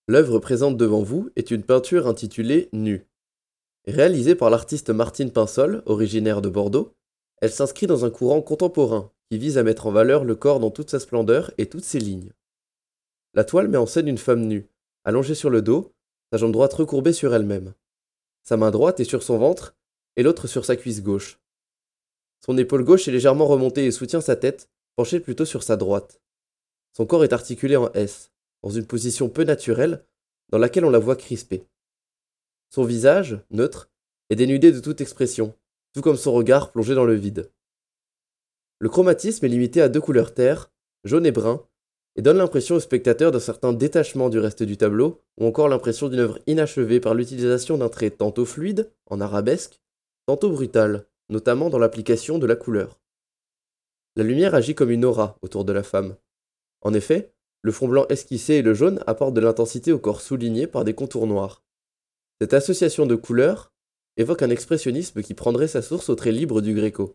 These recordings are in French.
L'œuvre présente devant vous est une peinture intitulée Nu. Réalisée par l'artiste Martine Pinsol, originaire de Bordeaux, elle s'inscrit dans un courant contemporain qui vise à mettre en valeur le corps dans toute sa splendeur et toutes ses lignes. La toile met en scène une femme nue, allongée sur le dos, sa jambe droite recourbée sur elle-même. Sa main droite est sur son ventre et l'autre sur sa cuisse gauche. Son épaule gauche est légèrement remontée et soutient sa tête, penchée plutôt sur sa droite. Son corps est articulé en S, dans une position peu naturelle, dans laquelle on la voit crispée. Son visage, neutre, est dénudé de toute expression, tout comme son regard plongé dans le vide. Le chromatisme est limité à 2 couleurs terre, jaune et brun, et donne l'impression au spectateur d'un certain détachement du reste du tableau, ou encore l'impression d'une œuvre inachevée par l'utilisation d'un trait tantôt fluide, en arabesque, tantôt brutal, notamment dans l'application de la couleur. La lumière agit comme une aura autour de la femme. En effet, le fond blanc esquissé et le jaune apportent de l'intensité au corps souligné par des contours noirs. Cette association de couleurs évoque un expressionnisme qui prendrait sa source au trait libre du Gréco.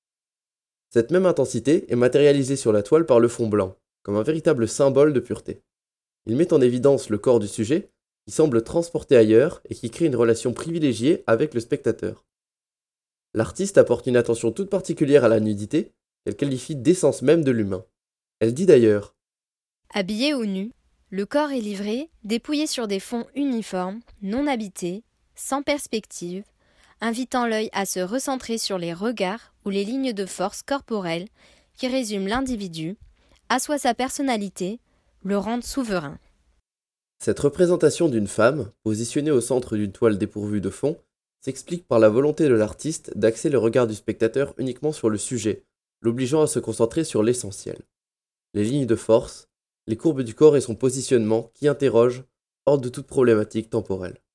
Cette même intensité est matérialisée sur la toile par le fond blanc, comme un véritable symbole de pureté. Il met en évidence le corps du sujet, qui semble transporté ailleurs et qui crée une relation privilégiée avec le spectateur. L'artiste apporte une attention toute particulière à la nudité, qu'elle qualifie d'essence même de l'humain. Elle dit d'ailleurs: Habillé ou nu, le corps est livré, dépouillé sur des fonds uniformes, non habités, sans perspective, invitant l'œil à se recentrer sur les regards ou les lignes de force corporelles qui résument l'individu, assoient sa personnalité, le rendent souverain. Cette représentation d'une femme, positionnée au centre d'une toile dépourvue de fond, s'explique par la volonté de l'artiste d'axer le regard du spectateur uniquement sur le sujet, l'obligeant à se concentrer sur l'essentiel. Les lignes de force, les courbes du corps et son positionnement qui interrogent hors de toute problématique temporelle.